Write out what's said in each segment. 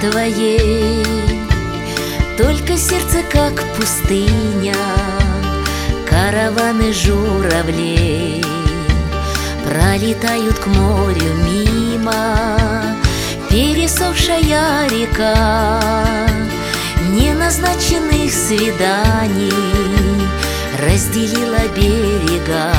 твоей. Только сердце как пустыня, караваны журавлей пролетают к морю мимо. Пересохшая река неназначенных свиданий разделила берега,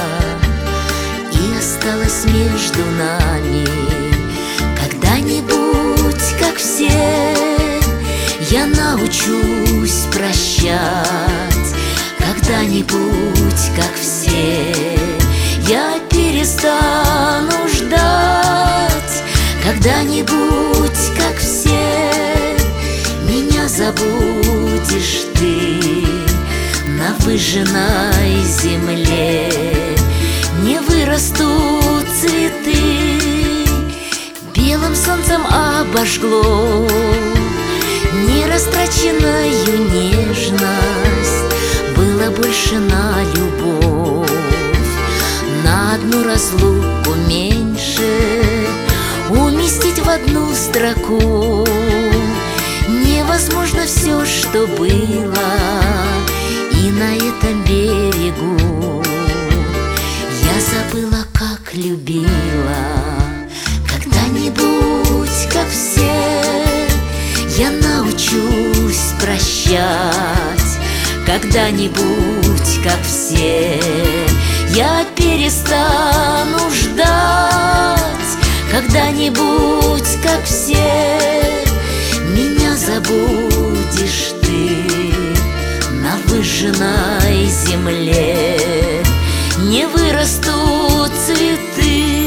и осталось между нами. Когда-нибудь, как все, я научусь прощать. Когда-нибудь, как все, я перестану ждать. Когда-нибудь, как все, меня забудешь ты. На выжженной земле не вырастут цветы. Белым солнцем обожгло нерастраченную нежность. Было больше на любовь, на одну разлуку меньше. Уместить в одну строку невозможно все, что было. И на этом берегу я забыла, как любила. Когда-нибудь, как все, я научусь прощать. Когда-нибудь, как все, я перестану ждать. Когда-нибудь, как все, меня забудешь ты. На выжженной земле не вырастут цветы.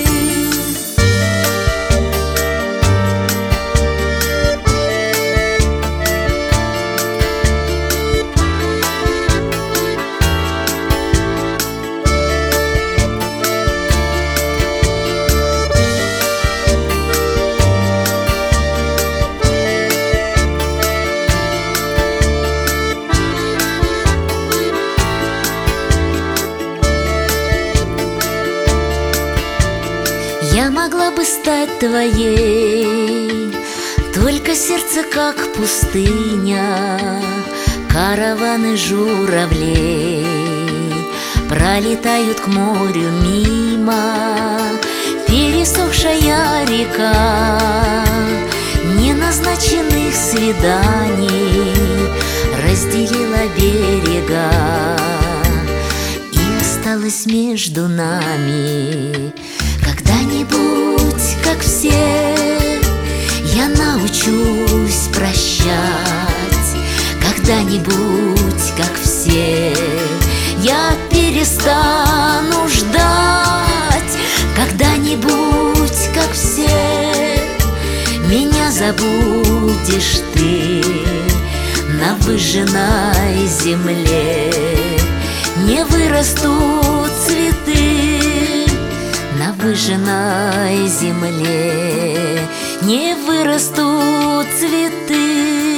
Я могла бы стать твоей, только сердце как пустыня. Караваны журавлей пролетают к морю мимо. Пересохшая река неназначенных свиданий разделила берега, и осталось между нами. Когда-нибудь, как все, я научусь прощать. Когда-нибудь, как все, я перестану ждать. Когда-нибудь, как все, меня забудешь ты. На выжженной земле не вырастут цветы. На выжженной земле не вырастут цветы.